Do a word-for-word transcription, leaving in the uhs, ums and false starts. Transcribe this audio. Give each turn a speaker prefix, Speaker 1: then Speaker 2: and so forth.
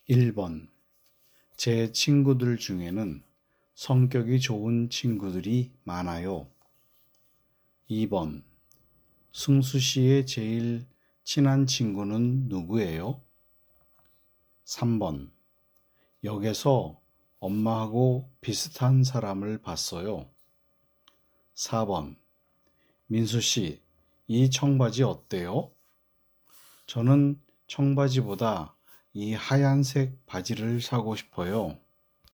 Speaker 1: 일 번. 제 친구들 중에는 성격이 좋은 친구들이 많아요. 이 번. 승수 씨의 제일 친한 친구는 누구예요? 삼 번. 역에서 엄마하고 비슷한 사람을 봤어요. 사 번. 민수 씨, 이 청바지 어때요? 저는 청바지보다 이 하얀색 바지를 사고 싶어요.